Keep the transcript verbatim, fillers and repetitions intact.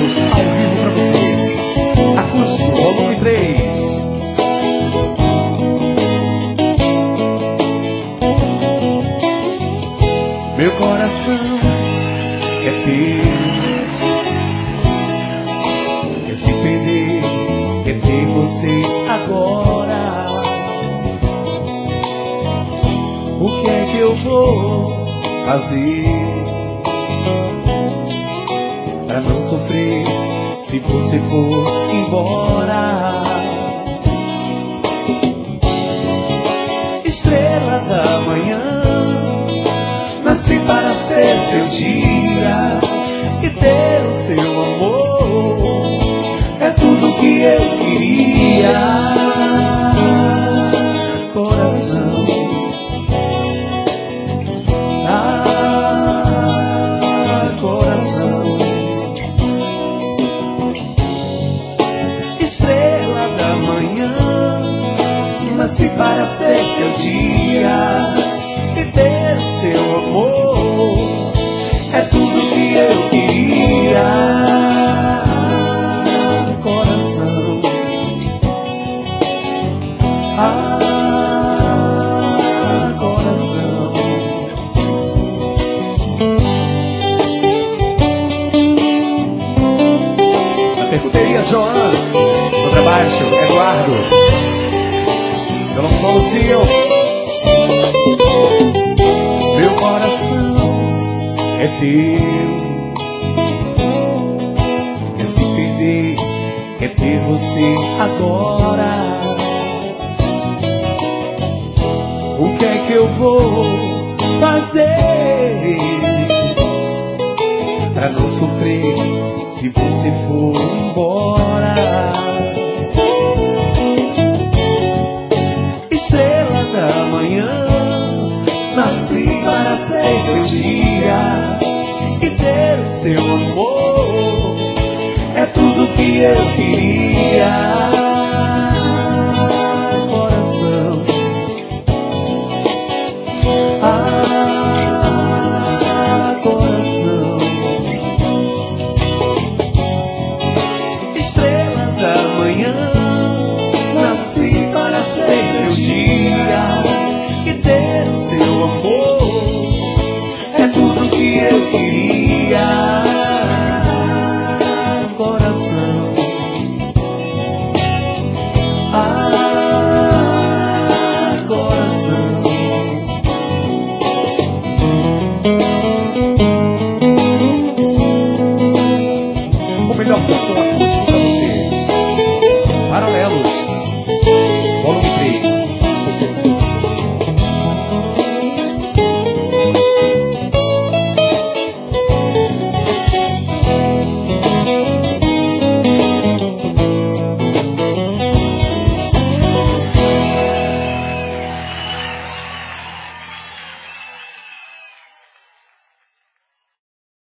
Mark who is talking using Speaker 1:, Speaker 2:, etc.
Speaker 1: Santos, ao vivo pra você. Acústico, volume três. Meu coração é teu, quer se perder, quer ter você agora. O que é que eu vou fazer pra não sofrer se você for embora? Estrela da manhã, nasci para ser teu dia e ter o seu amor. É tudo que eu queria, coração. Ah, coração. Estrela da manhã, nasci para ser teu dia e ter o seu amor. É tudo que eu queria, coração. Ah, coração. Na percuteria, Joana. Contrabaixo, Eduardo. Pelo solo, Sil. Meu coração é teu, quer se perder, quer ter você agora. O que é que eu vou fazer pra não sofrer se você for embora? Estrela da manhã, nasci para ser teu dia e ter o seu amor. É tudo que eu queria,